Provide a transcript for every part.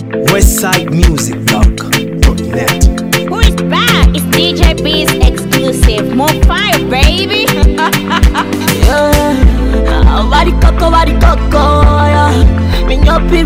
westsidemusicblog.net. Who is back? It's DJ B's exclusive. More fire, baby. Body coco, yeah. Minyopi,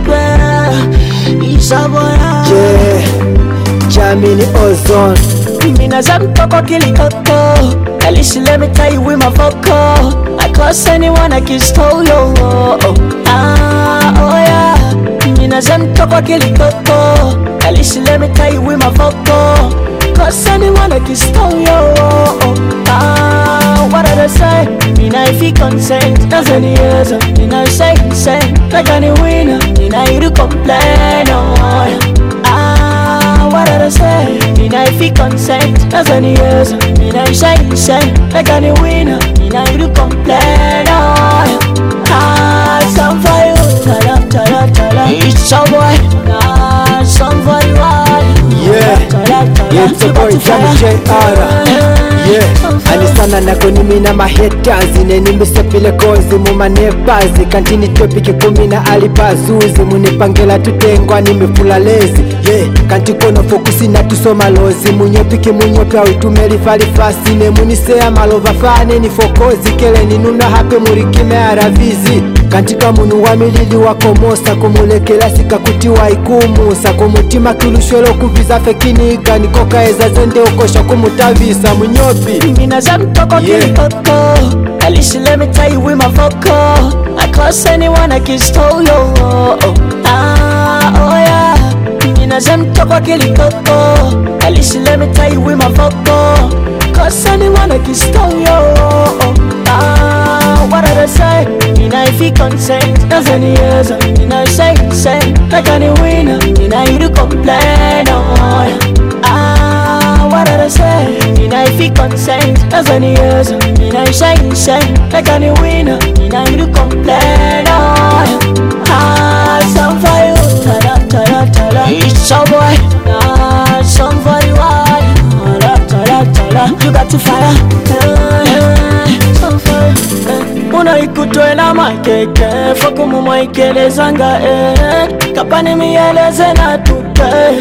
Isaboya. Yeah, Jamini Ozone. Mina zam coco kili coco. At least let me tell you with my vocal. I curse anyone I can stole you. Oh yeah. Mina zam coco kili coco. At least let me tell you with my vocal. Cause anyone I can stole you. What did I say? Mina if you consent, that's any years. Mina say, like any winner. Mina you to complain, what did I say? Mina if you consent, that's any years. Mina you say, like any winner. Mina you to complain, some for you, tala. It's your boy, some for you, it's a boy, Jamie J.R. Anisana nako nimina mahetazi nenimisepile kozi mumanepazi kantini topiki kumina alipazuzi munipangela tutengwa nimefula lezi kantikono fokusi na tusoma lozi munyopiki munyopya utumeli falifasi nemunisea malova fane ni fokozi kele ninuna hape murikime aravizi kantika munu wa milili wakomosa kumulekela sika kutiwa ikumusa kumutima kilushwelo kuviza fekiniga nikoka eza zende ukosha kumutavisa munyopi Mina zam coco kili coco. At least let me tell you with my vocal. I curse anyone I can stole you. Yeah. Mina zam coco kili coco. At least let me tell you with my vocal. Cause anyone I can stole you. What did I say? Mina if you consent, that's any years. Mina say, like any winner. Mina you to complain, what did I say? Mina if you consent, that's any years. Mina you say, like any winner. Mina you to complain, some for you, tala. It's your boy, some for you, tala. You got to fire, some for you. Unaikutoela makeke, foku mumaikelezanga kapani miyeleze na tuke.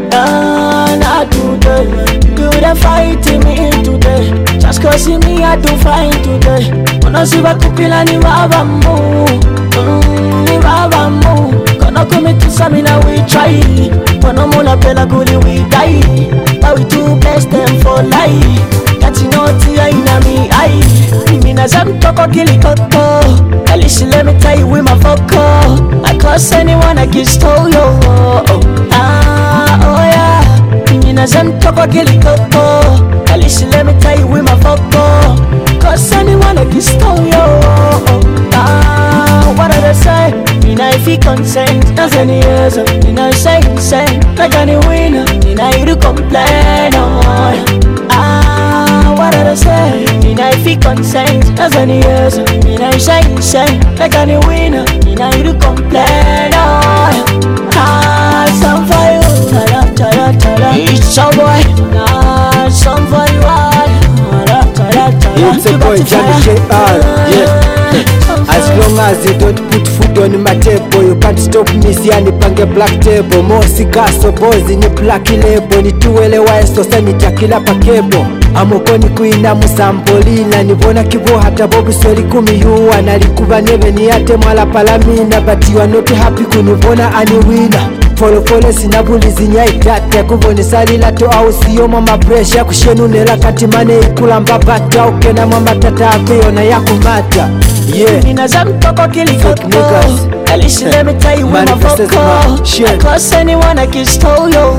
You the fighting me today. Just cause me I do fine today. Unasiba kupila ni babamu. Kono kumitisa mina we try. Kono mula pela kuli we die. But we do best them for life. Kati noti ya ina mi ai. Mina zam coco kili coco. At least let me tell you with my vocal. I curse anyone I can stole you. Yeah. Mina zam coco kili coco. At least let me tell you with my vocal. Cause anyone I can stole you. What did I say? Mina if you consent, that's any years. Mina say, like any winner. Mina you to complain, what did I say? Mina if you consent, that's any years. Mina you say, like any winner. Mina you to complain, some for you, tala. It's your boy, some for you, It's a boy, Jamie J.R. As long as you don't put food on my table, you can't stop me. Siani pange black table. Mosi gaso bozi ni black label. Nituwelewa esosa nitakila pakebo. Amokoni kuina musambolina. Nivona kibu hata bobu sweli kumiyuwa. Nalikuba neve ni ate mwala palamina. But you are not happy kunivona aniwina. Folofole sinabulizi nyaitata kuvoni salila to au siyo mama pressure kushenunela kati mane ikula mbabata ukena mama tata apeyo na yakumata Mina zam coco kili coco. At least let me tell you with my vocal. I curse anyone I can stole you.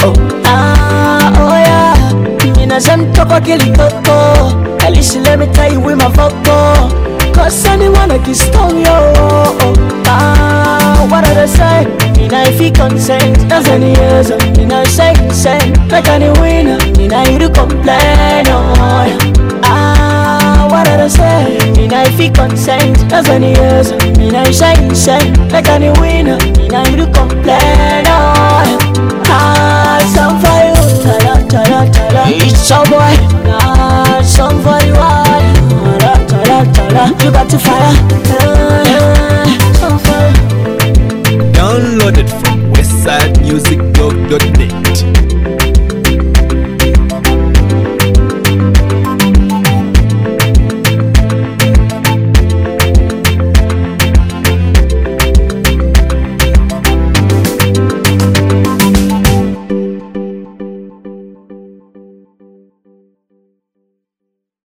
Yeah. Mina zam coco kili coco. At least let me tell you with my vocal. Cause anyone I can stole you. What did I say? Mina if you consent, that's any years. Mina say, like any winner. Mina you to complain, what did I say? Mina if you consent, that's any years. Mina you say, like any winner. Mina you to complain, some for you, tala. It's your boy, some for you, tala. You got to fire, some for you. Downloaded from West SouthsideMusicDog.net.